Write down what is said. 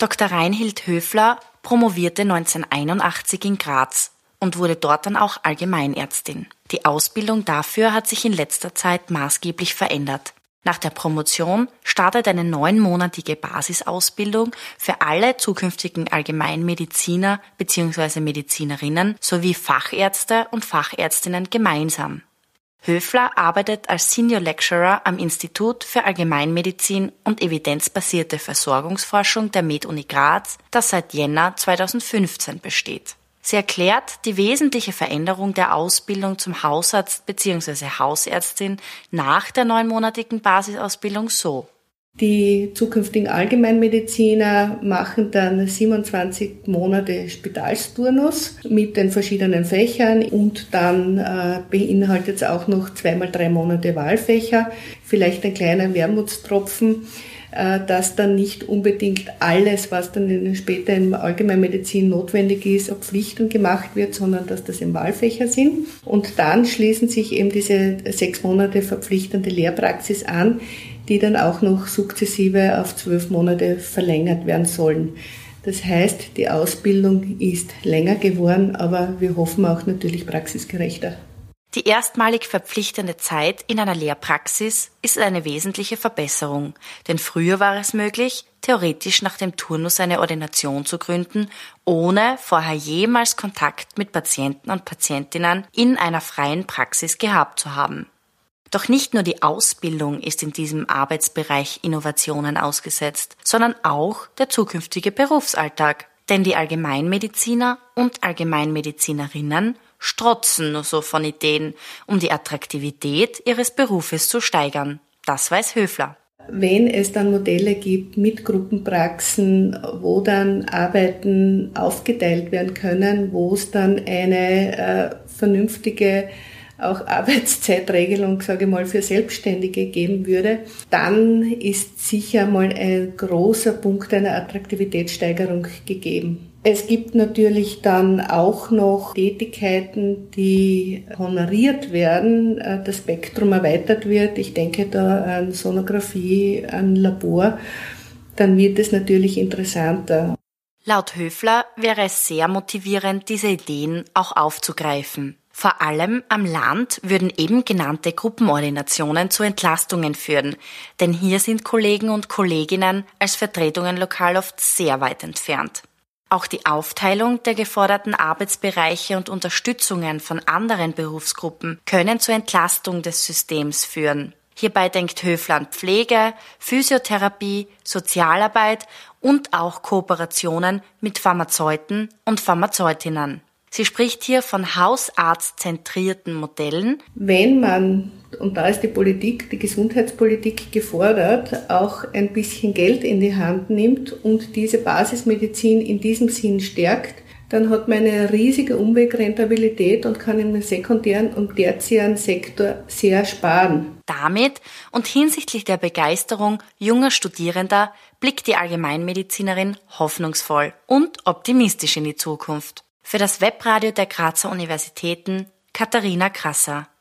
Dr. Reinhild Höfler promovierte 1981 in Graz und wurde dort dann auch Allgemeinärztin. Die Ausbildung dafür hat sich in letzter Zeit maßgeblich verändert. Nach der Promotion startet eine 9-monatige Basisausbildung für alle zukünftigen Allgemeinmediziner bzw. Medizinerinnen sowie Fachärzte und Fachärztinnen gemeinsam. Höfler arbeitet als Senior Lecturer am Institut für Allgemeinmedizin und evidenzbasierte Versorgungsforschung der MedUni Graz, das seit Jänner 2015 besteht. Sie erklärt die wesentliche Veränderung der Ausbildung zum Hausarzt bzw. Hausärztin nach der 9-monatigen Basisausbildung so. Die zukünftigen Allgemeinmediziner machen dann 27 Monate Spitalsturnus mit den verschiedenen Fächern und dann beinhaltet es auch noch 2x3 Monate Wahlfächer, vielleicht ein kleiner Wermutstropfen, dass dann nicht unbedingt alles, was dann später in Allgemeinmedizin notwendig ist, auf Pflichten gemacht wird, sondern dass das eben Wahlfächer sind. Und dann schließen sich eben diese 6 Monate verpflichtende Lehrpraxis an, die dann auch noch sukzessive auf 12 Monate verlängert werden sollen. Das heißt, die Ausbildung ist länger geworden, aber wir hoffen auch natürlich praxisgerechter. Die erstmalig verpflichtende Zeit in einer Lehrpraxis ist eine wesentliche Verbesserung, denn früher war es möglich, theoretisch nach dem Turnus eine Ordination zu gründen, ohne vorher jemals Kontakt mit Patienten und Patientinnen in einer freien Praxis gehabt zu haben. Doch nicht nur die Ausbildung ist in diesem Arbeitsbereich Innovationen ausgesetzt, sondern auch der zukünftige Berufsalltag. Denn die Allgemeinmediziner und Allgemeinmedizinerinnen strotzen nur so von Ideen, um die Attraktivität ihres Berufes zu steigern. Das weiß Höfler. Wenn es dann Modelle gibt mit Gruppenpraxen, wo dann Arbeiten aufgeteilt werden können, wo es dann eine vernünftige auch Arbeitszeitregelung, sage ich mal, für Selbstständige geben würde, dann ist sicher mal ein großer Punkt einer Attraktivitätssteigerung gegeben. Es gibt natürlich dann auch noch Tätigkeiten, die honoriert werden, das Spektrum erweitert wird. Ich denke da an Sonographie, an Labor. Dann wird es natürlich interessanter. Laut Höfler wäre es sehr motivierend, diese Ideen auch aufzugreifen. Vor allem am Land würden eben genannte Gruppenordinationen zu Entlastungen führen, denn hier sind Kollegen und Kolleginnen als Vertretungen lokal oft sehr weit entfernt. Auch die Aufteilung der geforderten Arbeitsbereiche und Unterstützungen von anderen Berufsgruppen können zur Entlastung des Systems führen. Hierbei denkt Höfler an Pflege, Physiotherapie, Sozialarbeit und auch Kooperationen mit Pharmazeuten und Pharmazeutinnen. Sie spricht hier von hausarztzentrierten Modellen. Wenn man, und da ist die Politik, die Gesundheitspolitik gefordert, auch ein bisschen Geld in die Hand nimmt und diese Basismedizin in diesem Sinn stärkt, dann hat man eine riesige Umwegrentabilität und kann im sekundären und tertiären Sektor sehr sparen. Damit und hinsichtlich der Begeisterung junger Studierender blickt die Allgemeinmedizinerin hoffnungsvoll und optimistisch in die Zukunft. Für das Webradio der Grazer Universitäten, Katharina Krasser.